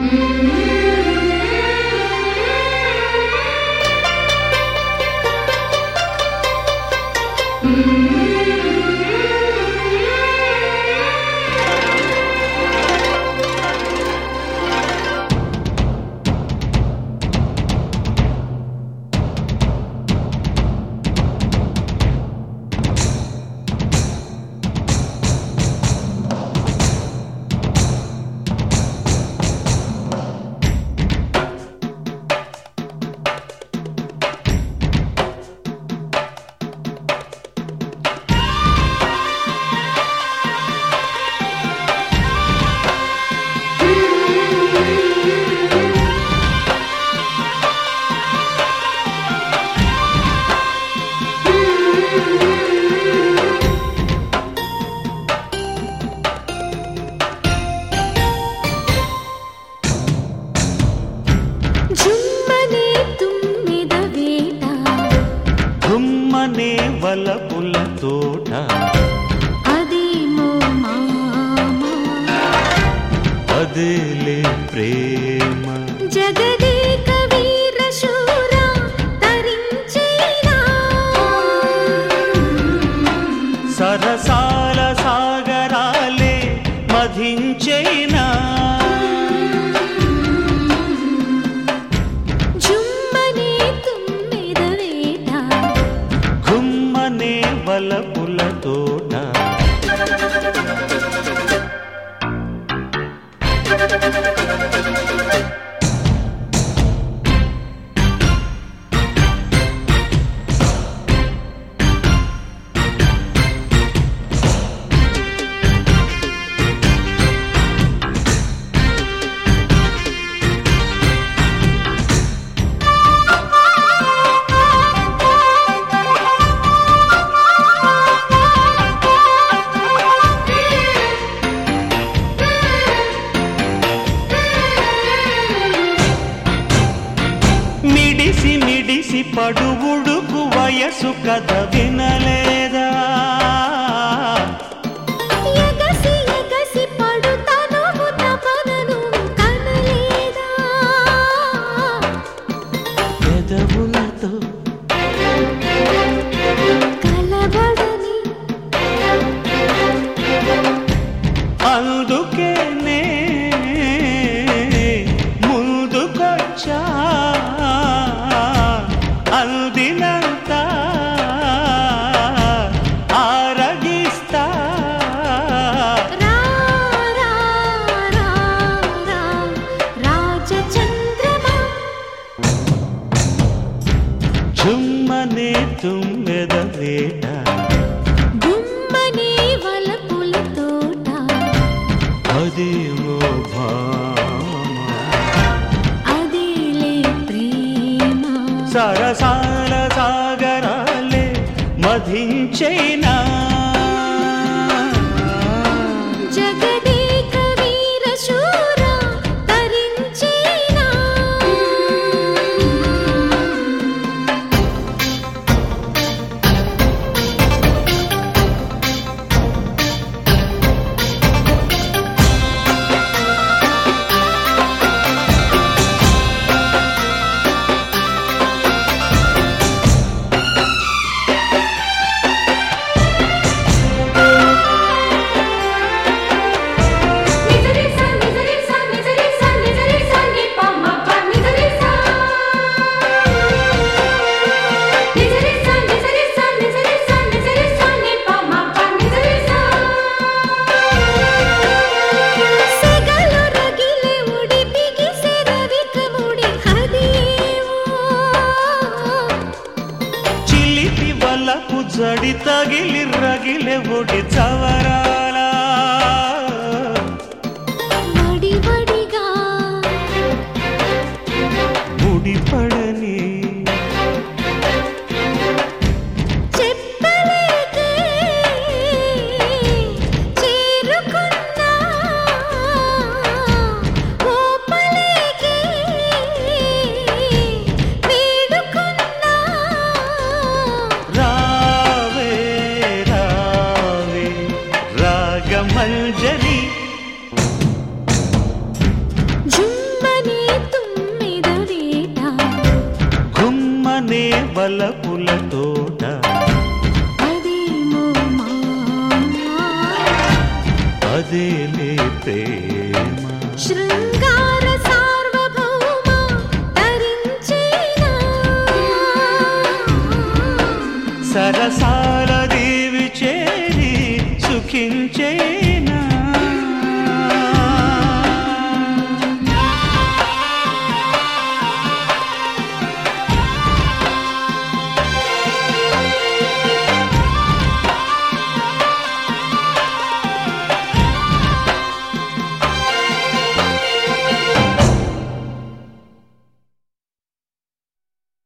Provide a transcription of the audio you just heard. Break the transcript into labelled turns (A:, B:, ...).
A: గుమ్మనే వలపుల తోట
B: అదేమో మామ
A: అదేలే ప్రేమ
B: జగదేక వీర శూర తరించేనా
A: సరసాల సాగరాలే మధించేనా గుమ్మనే వలపుల తోట మిడిసి మిడిసి పడుగుడుకు వయసు కథ వినలేదా
B: ఎగసి ఎగసి పడుతను తపనను కనలేదా
A: పెదవులతో
B: కలబడని
A: అందుకే ముందుకొచ్చా అందినంత ఆరగిస్తా
B: రా రా రా రా రాజచంద్రమా
A: చుమ్మనే తుమ్మెద వేట
B: గుమ్మనే వలపుల తోట
A: అదేమో భామ
B: అదేలే ప్రేమ
A: సరసాల సాగరాలే మధించేనా
B: జగదేక వీర శూర తరించేనా
A: జడి తగిలి రగిలే ఒడి చవరాల
B: వడివడిగా
A: ముడిపడని
B: చెప్పలేకే చేరుకున్నా ఓపలేకే వేడుకున్నా
A: రావే రావే వలపుల తోట
B: అదేమో మాయా.
A: అదేలే ప్రేమ
B: శృంగార సార్వభౌమ తరించేనా
A: సరసాల దేవి చేరి సుఖించే